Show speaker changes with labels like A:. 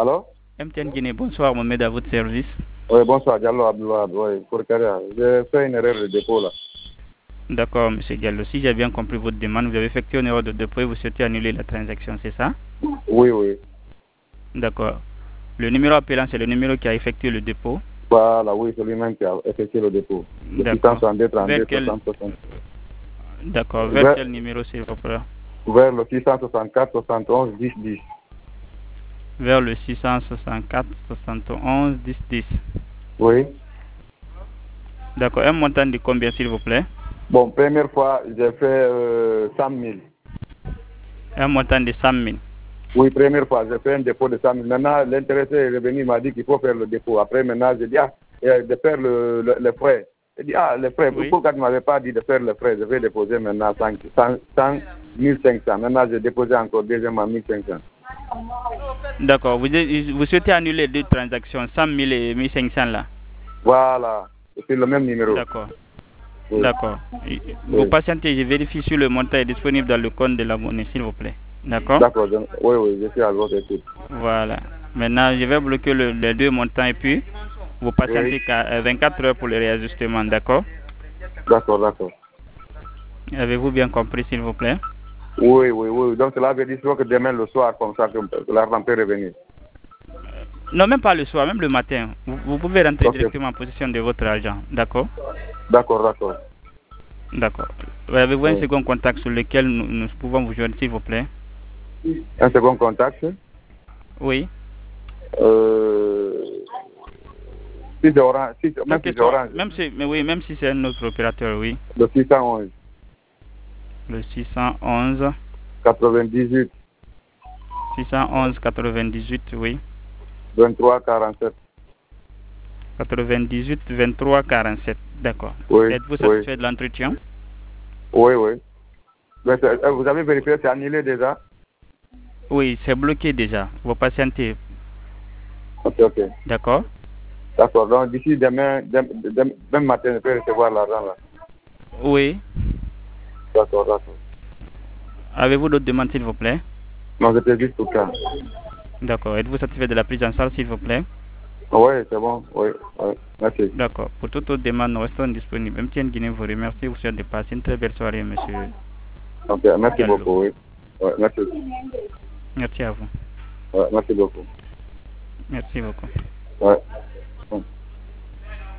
A: Allô?
B: MTN Guinée, bonsoir, Mohamed, à votre service.
A: Oui, bonsoir, Diallo Abdoulad. Oui, pour Karia. J'ai fait une erreur de dépôt là.
B: D'accord, monsieur Diallo. Si j'ai bien compris votre demande, vous avez effectué une erreur de dépôt et vous souhaitez annuler la transaction, c'est ça?
A: Oui, oui.
B: D'accord. Le numéro appelant, c'est le numéro qui a effectué le dépôt.
A: Voilà, oui, c'est lui-même qui a effectué le dépôt. Le
B: D'accord.
A: 662 32
B: Vers quel...
A: 60 60.
B: D'accord. Vers quel numéro, s'il vous plaît?
A: Vers le 664 71 10 10.
B: Vers le 664 71 10 10.
A: Oui.
B: D'accord. Un montant de combien, s'il vous plaît?
A: Bon, première fois, j'ai fait 100 000.
B: Un montant de 100 000.
A: Oui, première fois, j'ai fait un dépôt de 100 000. Maintenant, l'intéressé est revenu, il m'a dit qu'il faut faire le dépôt. Après, maintenant, j'ai dit, de faire les frais. J'ai dit, les frais,
B: Oui.
A: pourquoi tu ne m'avais pas dit de faire les frais? Je vais déposer maintenant 100 1500. Maintenant, j'ai déposé encore deuxièmement 1500.
B: D'accord. Vous souhaitez annuler deux transactions, 100 000 et 1500 là?
A: Voilà, c'est le même numéro.
B: D'accord.
A: Oui.
B: D'accord. Vous
A: Oui.
B: patientez, je vérifie si le montant est disponible dans le compte de la monnaie, s'il vous plaît. D'accord?
A: D'accord, oui, oui, je suis à votre écoute.
B: Voilà. Maintenant, je vais bloquer les deux montants et puis vous patientez 24 heures pour le réajustement, d'accord?
A: D'accord, d'accord.
B: Avez-vous bien compris, s'il vous plaît?
A: Oui, oui, oui. Donc cela veut dire que demain le soir, comme ça, que l'argent peut revenir.
B: Non, même pas le soir, même le matin. Vous pouvez rentrer
A: Okay.
B: directement en possession de votre argent, d'accord?
A: D'accord, d'accord.
B: D'accord. Avez-vous un
A: Oui.
B: second contact sur lequel nous pouvons vous joindre, s'il vous plaît?
A: Un second contact.
B: Oui.
A: Si c'est orange, même si c'est orange.
B: Même si c'est un autre opérateur, oui.
A: Le 611.
B: Le 611.
A: 98.
B: 611 98, oui.
A: 23 47.
B: 98 23 47. D'accord.
A: Oui.
B: Êtes-vous satisfait de l'entretien?
A: Oui, oui. Mais vous avez vérifié, c'est annulé déjà?
B: Oui, c'est bloqué déjà. Vous patientez.
A: Ok, ok.
B: D'accord?
A: D'accord. Donc d'ici demain matin, je peux recevoir l'argent là.
B: Oui.
A: D'accord, d'accord.
B: Avez-vous d'autres demandes, s'il vous plaît?
A: Non, c'était juste pour ça.
B: D'accord. Êtes-vous satisfait de la prise en charge, s'il vous plaît?
A: Oui, c'est bon. Oui, oui. Merci.
B: D'accord. Pour toute autre demande, nous restons disponibles. MTN Guinée vous remercie. Vous souhaite de passer une très belle soirée, monsieur.
A: Ok, merci
B: Diallo.
A: beaucoup, oui. Ouais, merci.
B: Merci à vous.
A: Ouais, merci beaucoup.
B: Merci beaucoup.
A: Ouais.